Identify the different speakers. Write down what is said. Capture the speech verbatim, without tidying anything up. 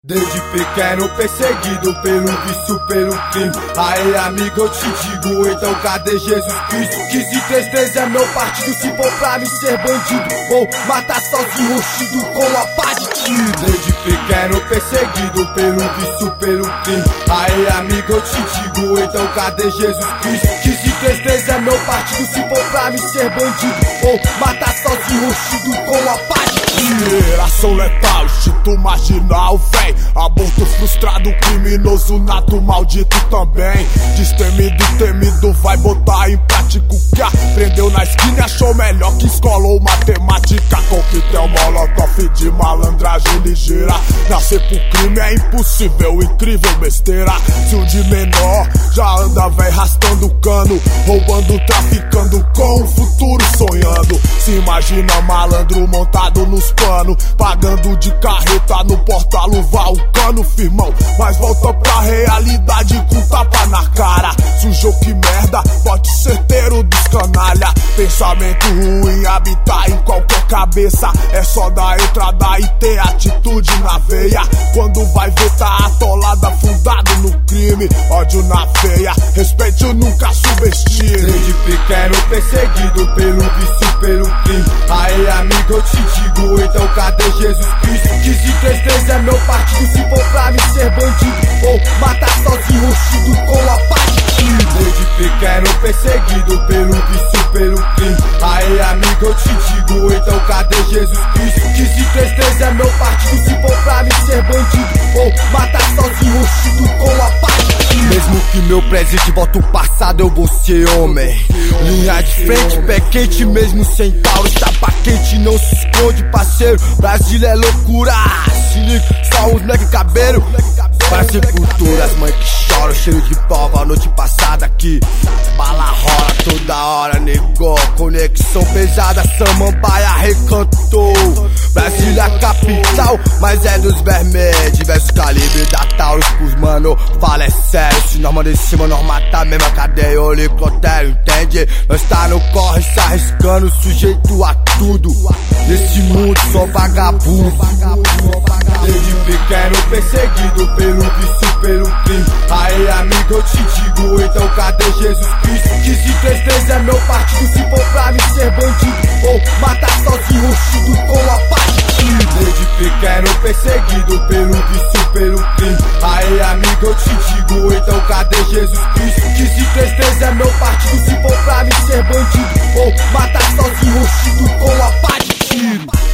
Speaker 1: Desde pequeno perseguido pelo vício, pelo crime. Aí amigo, eu te digo, então cadê Jesus Cristo? quinze três três é meu partido, se for pra me ser bandido vou matar sozinho, roxido com a pá de tiro. Desde pequeno perseguido pelo vício, pelo crime. Aí amigo, eu te digo, então cadê Jesus Cristo? quinze três três é meu partido, se for pra me ser bandido vou matar sozinho, roxido com a pá de tiro.
Speaker 2: Geração letal, instinto marginal, véi. Aborto frustrado, criminoso nato, maldito também. Destemido, temido, vai botar em prática o que aprendeu na esquina e achou melhor que escola ou matemática. Coquetel, molotov de malandragem ligeira. Nascer pro crime é impossível, incrível besteira. Se um de menor já anda, véi, rastando cano, roubando, traficando com o futuro sonhando. Se imagina malandro montado nos panos, pagando de carreta no porta-luva o cano, firmão. Mas volta pra realidade com tapa na cara. Sujou que merda, bote certeiro dos canalha. Pensamento ruim habitar em qualquer cabeça. É só dar entrada e ter atitude na veia. Quando vai ver tá atolado, afundado no crime. Ódio na veia, respeite ou nunca subestime.
Speaker 1: Desde pequeno perseguido pelo vício, pelo crime. Aí amigo, eu te digo, então cadê Jesus Cristo? quinze três três é meu partido, se for pra me ser bandido vou matar sozinho, roxido com a pá de tiro. Desde pequeno perseguido pelo vício, pelo crime. Aí amigo, eu te digo, então cadê Jesus Cristo? quinze três três é meu partido, se for pra me ser bandido vou matar sozinho, roxido com a pá de tiro. Mesmo que meu presente volte o passado, eu vou ser homem. Linha de frente, pé quente, mesmo sem tauro, tapa quente, não se esconde, parceiro. Brasil é loucura, se liga, só uns moleque cabelo. Para sepulturas, mãe que chora, cheiro de prova a noite passada aqui. Bala rola toda hora, negou. Conexão pesada, Samambaia recantou. Brasília capital, mas é dos vermelhos. Diversos calibre da Taurus pros mano, fala é sério. Se nós manda em cima, nós mata mesmo a cadeia, o helicóptero, entende? Nós tá no corre, se arriscando, sujeito a tudo. Nesse mundo só vagabundo. Desde pequeno perseguido pelo vício, pelo crime. Aí amigo, eu te digo, então cadê Jesus Cristo? quinze três três é meu partido, se for pra me ser bandido vou matar sozinho, roxido com a pá de tiro. Desde pequeno perseguido pelo vício, pelo crime. Aí amigo, eu te digo, então cadê Jesus Cristo? quinze três três é meu partido, se for pra me ser bandido vou matar sozinho, roxido com a pá de tiro.